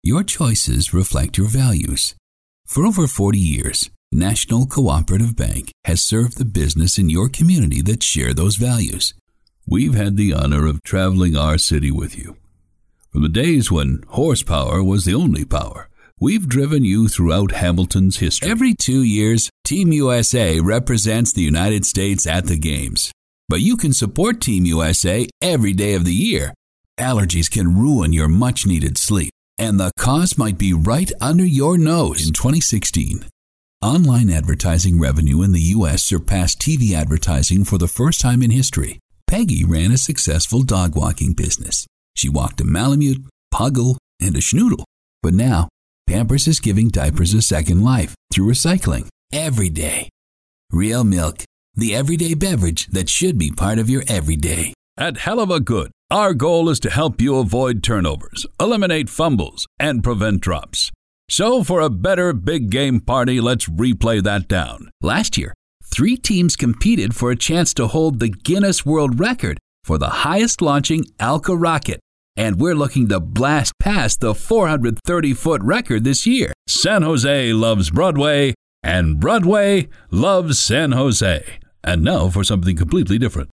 Your choices reflect your values. For over 40 years, National Cooperative Bank has served the business in your community that share those values. We've had the honor of traveling our city with you. From the days when horsepower was the only power, we've driven you throughout Hamilton's history. Every 2 years, Team USA represents the United States at the games. But you can support Team USA every day of the year. Allergies can ruin your much-needed sleep, and the cause might be right under your nose. In 2016, online advertising revenue in the U.S. surpassed TV advertising for the first time in history. Peggy ran a successful dog walking business. She walked a Malamute, Puggle, and a Schnoodle. But now, Pampers is giving diapers a second life through recycling every day. Real Milk, the everyday beverage that should be part of your everyday. At Helleva Good, our goal is to help you avoid turnovers, eliminate fumbles, and prevent drops. So for a better big game party, let's replay that down. Last year, 3 teams competed for a chance to hold the Guinness World Record for the highest launching Alka rocket. And we're looking to blast past the 430-foot record this year. San Jose loves Broadway, and Broadway loves San Jose. And now for something completely different.